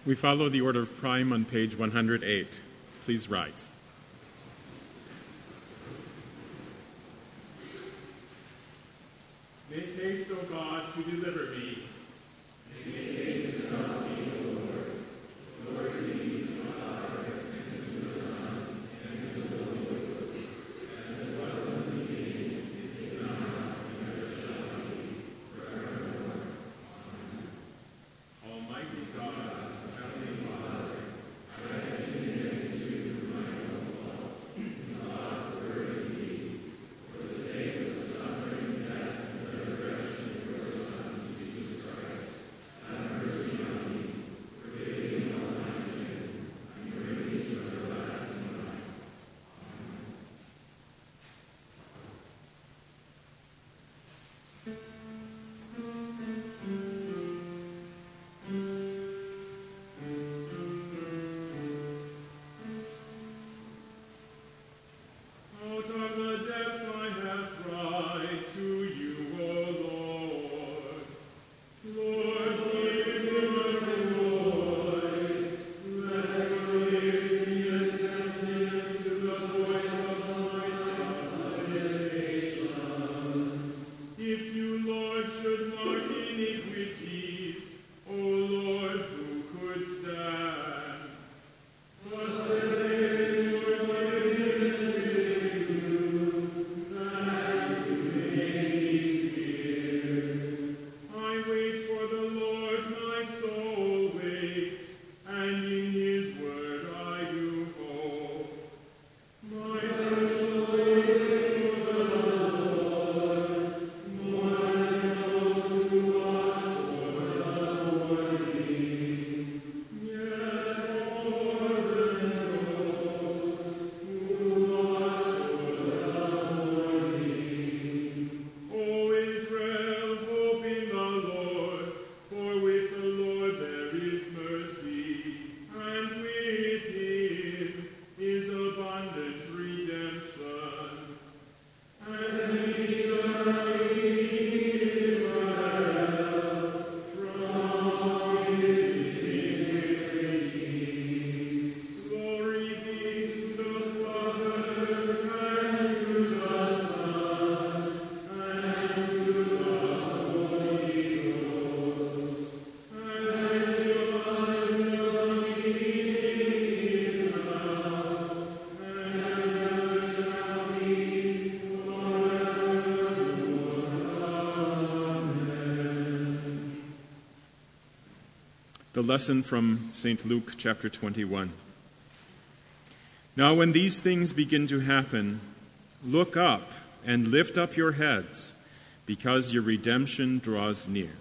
We follow the order of prime on page 108. Please rise. Make haste, O God, to deliver me. Make haste to help me, O Lord. Lord, lead me to Father, and to the Son, and to the Holy Ghost, as it was in the beginning, is now, and ever shall be, forevermore. Amen. Almighty God, Heavenly Father, I sin against you, my own fault, not worthy thee, for the sake of the suffering, death, and resurrection of your Son, Jesus Christ. Have mercy on me, forgive me all my sins, and bring me to everlasting life. Amen. Out of the depths I have cried to you, O Lord. Lord, hear your voice. Let your ears be attentive to the voice of my supplications. If you, Lord, should mark iniquities, O Lord, who could stand? But there is your goodness with you, that you make me fear. I wait for the Lord, my soul waits, and in his word I do hope. My soul waits for the Lord, more than those who watch for the morning. Yes, more than those who watch for the morning. O Israel, hope in the Lord, for with the Lord there is mercy, and with him is abundant redemption. And he shall redeem Israel from his iniquities. Glory be to the Father, and to the Son, and to the Holy Ghost, as it was in the beginning, is now, and ever shall be, forevermore. Amen. The lesson from St. Luke chapter 21. Now when these things begin to happen, look up and lift up your heads, because your redemption draws near.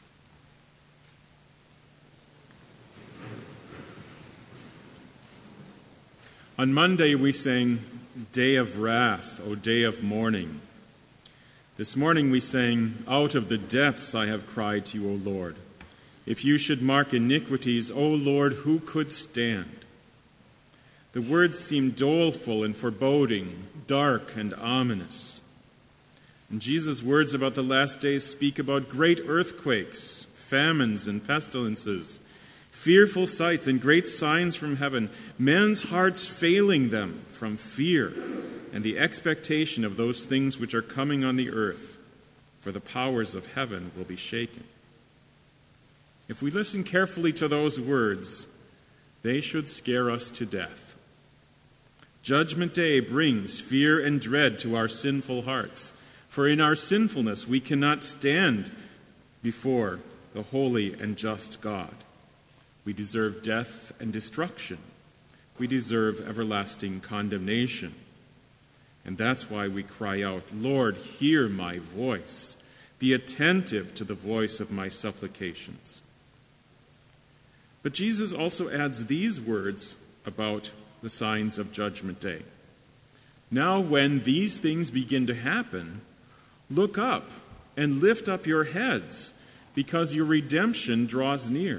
On Monday we sang, Day of Wrath, O Day of Mourning. This morning we sang, Out of the depths I have cried to you, O Lord. If you should mark iniquities, O Lord, who could stand? The words seem doleful and foreboding, dark and ominous. And Jesus' words about the last days speak about great earthquakes, famines and pestilences, fearful sights and great signs from heaven, men's hearts failing them from fear and the expectation of those things which are coming on the earth, for the powers of heaven will be shaken. If we listen carefully to those words, they should scare us to death. Judgment Day brings fear and dread to our sinful hearts, for in our sinfulness we cannot stand before the holy and just God. We deserve death and destruction. We deserve everlasting condemnation. And that's why we cry out, Lord, hear my voice. Be attentive to the voice of my supplications. But Jesus also adds these words about the signs of Judgment Day. Now when these things begin to happen, look up and lift up your heads, because your redemption draws near.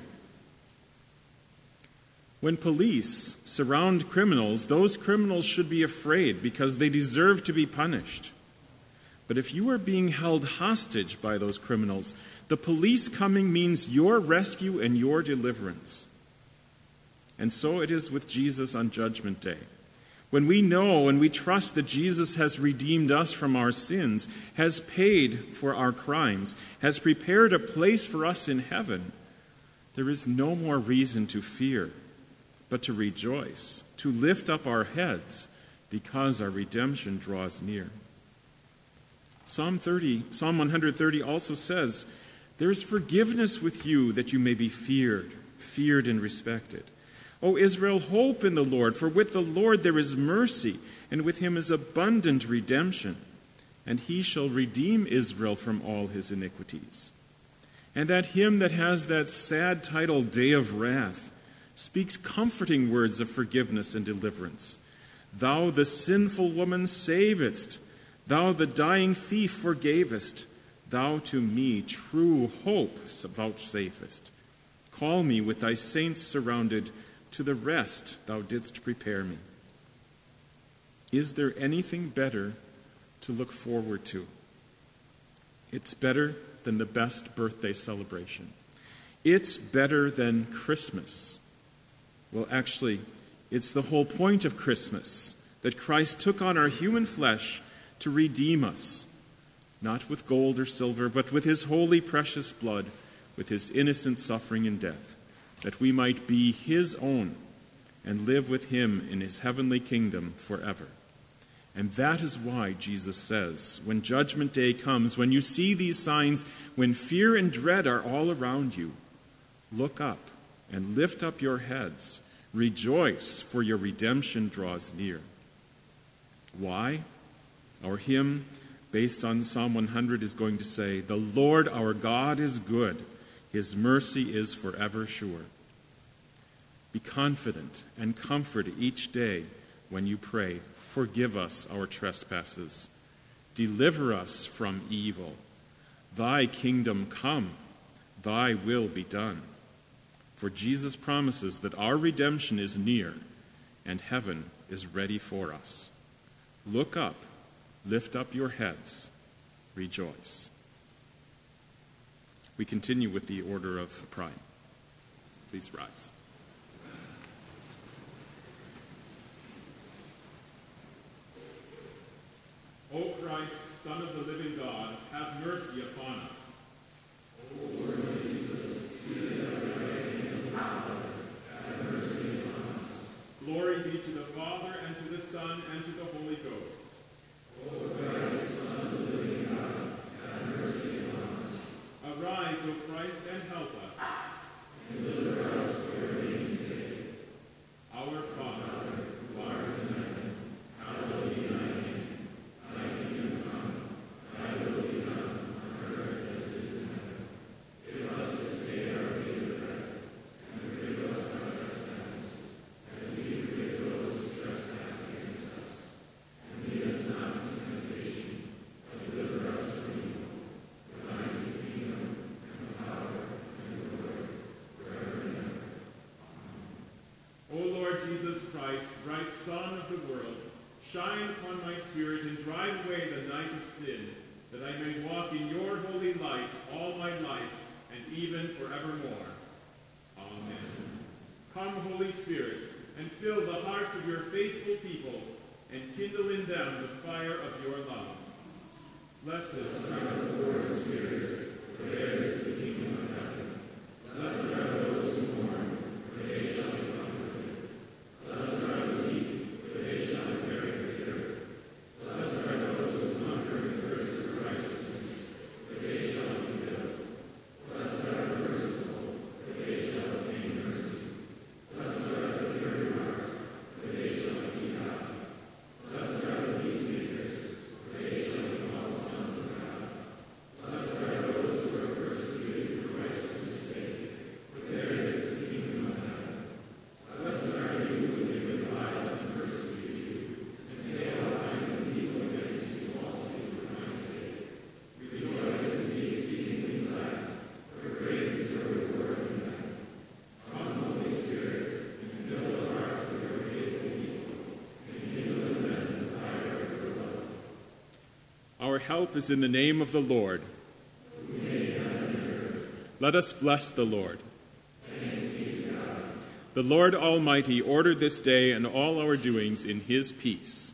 When police surround criminals, those criminals should be afraid because they deserve to be punished. But if you are being held hostage by those criminals, the police coming means your rescue and your deliverance. And so it is with Jesus on Judgment Day. When we know and we trust that Jesus has redeemed us from our sins, has paid for our crimes, has prepared a place for us in heaven, there is no more reason to fear, but to rejoice, to lift up our heads, because our redemption draws near. Psalm 130 also says, "There is forgiveness with you that you may be feared and respected. O Israel, hope in the Lord, for with the Lord there is mercy, and with him is abundant redemption, and he shall redeem Israel from all his iniquities." And that hymn that has that sad title, Day of Wrath, speaks comforting words of forgiveness and deliverance. "Thou the sinful woman savedst, thou the dying thief forgavest, thou to me true hope vouchsafest. Call me with thy saints surrounded, to the rest thou didst prepare me." Is there anything better to look forward to? It's better than the best birthday celebration. It's better than Christmas. Well, actually, it's the whole point of Christmas, that Christ took on our human flesh to redeem us, not with gold or silver, but with his holy, precious blood, with his innocent suffering and death, that we might be his own and live with him in his heavenly kingdom forever. And that is why Jesus says, when Judgment Day comes, when you see these signs, when fear and dread are all around you, look up and lift up your heads. Rejoice, for your redemption draws near. Why? Our hymn, based on Psalm 100, is going to say, "The Lord our God is good. His mercy is forever sure." Be confident and comfort each day when you pray, "Forgive us our trespasses. Deliver us from evil. Thy kingdom come. Thy will be done." For Jesus promises that our redemption is near and heaven is ready for us. Look up, lift up your heads, rejoice. We continue with the order of prime. Please rise. O Christ, Son of the living God, have mercy upon us. O Lord Jesus, have mercy upon us. Glory be to the Father, and to the Son, and to the Holy Ghost. O Christ, Son of the living God, have mercy upon us. Arise, O Christ, and help us. And deliver us for your name's sake. Our Father, who art in heaven, hallowed be thy name. Thy kingdom come, thy will be done, on earth as it is in heaven. Give us this day our daily bread, and forgive us our trespasses, as we forgive those who trespass against us. And lead us not into temptation, but deliver us from evil. For thine is the kingdom, and the power, and the glory, forever and ever. Amen. O Lord Jesus Christ, bright Sun of the world, shine upon my spirit and drive away the night of sin, that I may walk in your holy light all my life and even forevermore. Amen. Come, Holy Spirit, and fill the hearts of your faithful people, and kindle in them the fire of your love. Blessed are the poor in spirit, for theirs is the kingdom of heaven. Blessed are those who mourn, for they shall be comforted. Blessed are the meek, for they shall inherit the earth. Blessed are those who hunger and thirst for righteousness, for they shall be filled. Blessed are the merciful, for they shall obtain mercy. Blessed are the pure in heart, for they shall see God. Blessed are the peacemakers, for they shall be called sons of God. Blessed are those who are persecuted for righteousness' sake, for theirs is the kingdom of heaven. Blessed are you when they revile and persecute you, and say all kinds of evil against you falsely for my sake. Rejoice and be exceedingly glad, for great is your reward in heaven. Come, Holy Spirit, and fill the hearts of your faithful people, and kindle in them the fire of your love. Our help is in the name of the Lord. Let us bless the Lord. The Lord Almighty ordered this day and all our doings in his peace.